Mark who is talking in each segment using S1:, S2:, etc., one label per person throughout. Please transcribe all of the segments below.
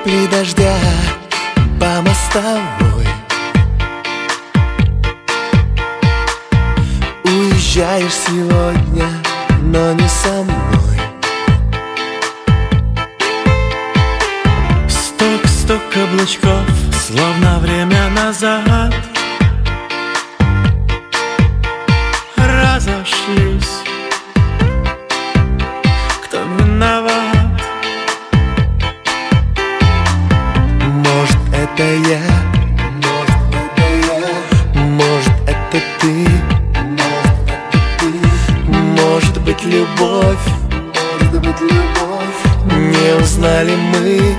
S1: Капли дождя по мостовой. Уезжаешь сегодня, но не со мной.
S2: Стук каблучков, словно время назад. Разошлись, кто виноват?
S1: Может, это я, может, это ты, может быть, любовь, не узнали мы.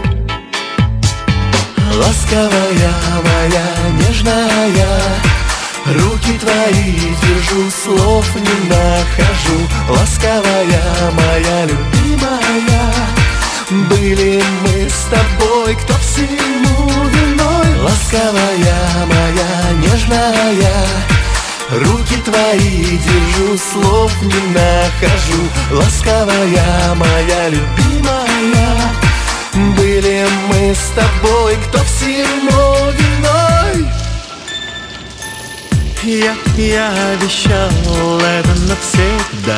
S1: Ласковая моя, нежная, руки твои держу, слов не нахожу. Ласковая моя, любимая, были мы с тобой, кто всему виной. Ласковая моя, нежная, руки твои держу, слов не нахожу. Ласковая моя, любимая, были мы с тобой, кто всему виной.
S2: Я обещал это навсегда,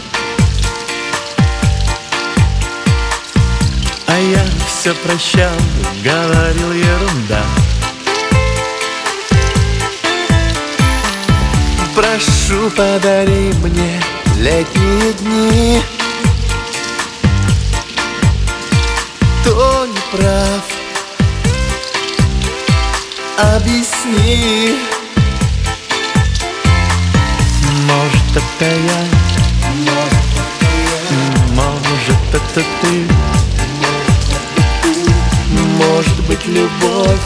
S2: а я все прощал, говорил ерунда.
S1: Прошу, подари мне летние дни. Кто не прав, объясни.
S2: Может, это я, может, это ты,
S1: может быть, любовь,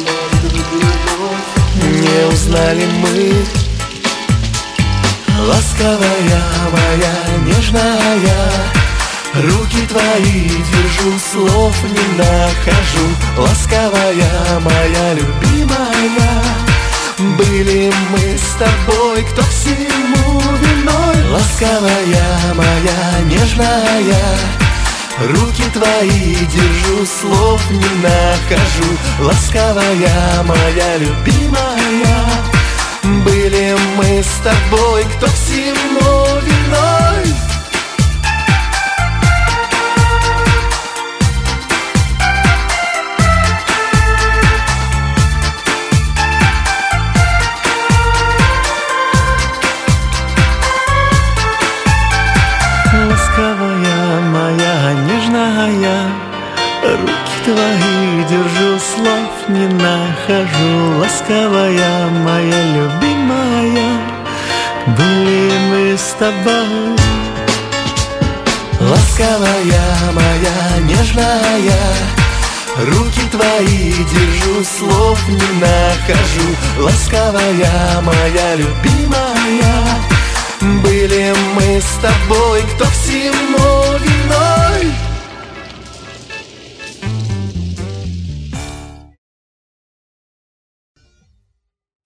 S1: не узнали мы. Ласковая моя, нежная, руки твои держу, слов не нахожу. Ласковая моя, любимая, были мы с тобой, кто всему виной. Ласковая моя, нежная, руки твои держу, слов не нахожу. Ласковая моя, любимая, были мы с тобой, кто всему виной.
S2: ласковая моя, нежная, руки твои держу, слов не нахожу. Ласковая моя, любимая, были мы с тобой.
S1: Ласковая моя, нежная, руки твои держу, слов не нахожу. Ласковая моя, любимая, были мы с тобой, кто всему виной.